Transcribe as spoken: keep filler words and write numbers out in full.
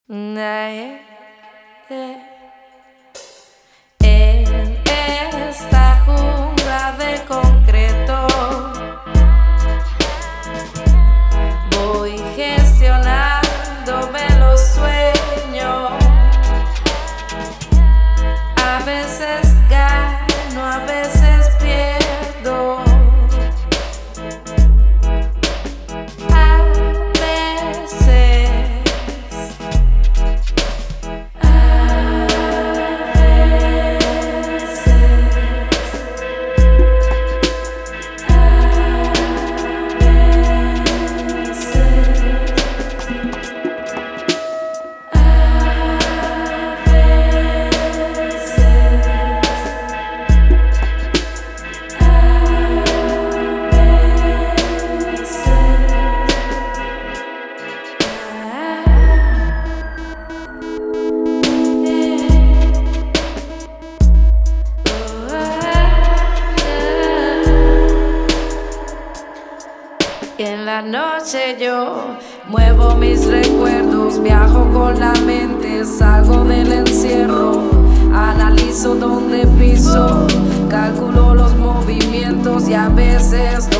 Eh, eh. En esta jungla de concreto voy gestionándome los sueños. A veces gano, a veces pierdo. A veces, a veces, a En la noche yo muevo mis recuerdos, viajo con la mente, salgo del encierro, analizo dónde piso, calculo los movimientos y a veces